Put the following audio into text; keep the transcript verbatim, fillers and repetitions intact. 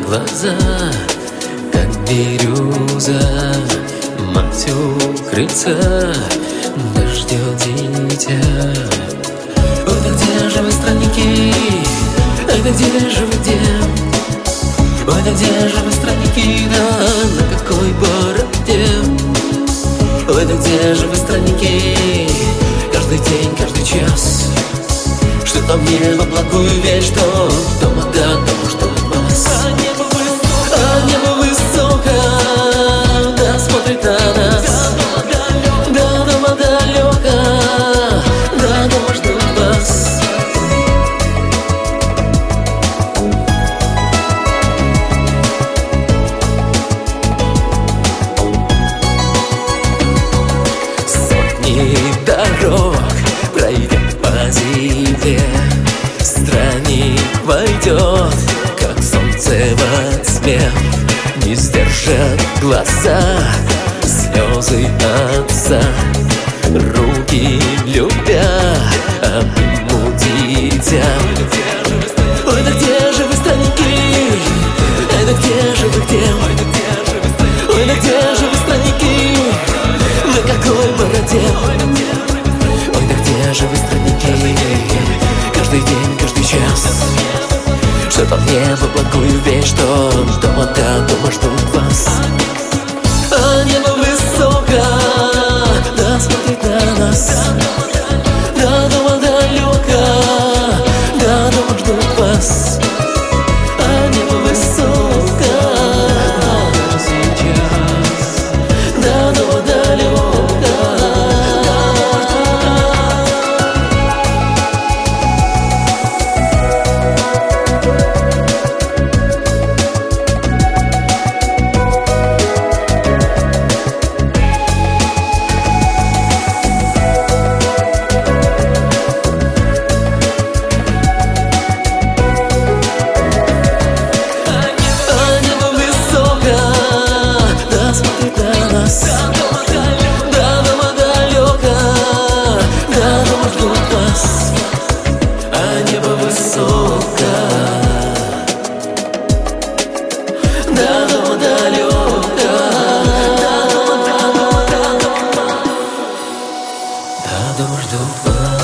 глаза, как бирюза. Мать у крыльца, да ждет дитя. Ой, да где же вы, странники? Ой, да где же вы, где? Ой, да где же вы, странники? Да на какой бороде? Ой, да где же вы, странники? Каждый день, каждый час, что там небо, благую вещь, что дома, да, дома ждут вас. А небо высоко, а небо высоко, да, смотрит на нас. Да, дома далеко, да, дома ждут вас. Сотни дорог пройдя по земле, странник войдет, как солнце во тьме. Не сдержат глаза слезы отца, руки любя обнимут дитя. Ой, да где же вы, странники? Ой, да где же вы, где? Ой, да где же вы, странники? На какой бороде? Ой, да где же вы, странники? Каждый день, каждый час, что там небо, благую вещь, что дома, да, дома ждут вас. А небо высоко, да, смотрит на нас. Да, дома далеко, да, дома ждут вас. А небо высоко, сейчас, да, дома далеко. Да, дома далеко, да, дома ждут вас. А небо высоко, да, дома далеко, да, дома, да, дома, да, дома, да, дома ждут вас.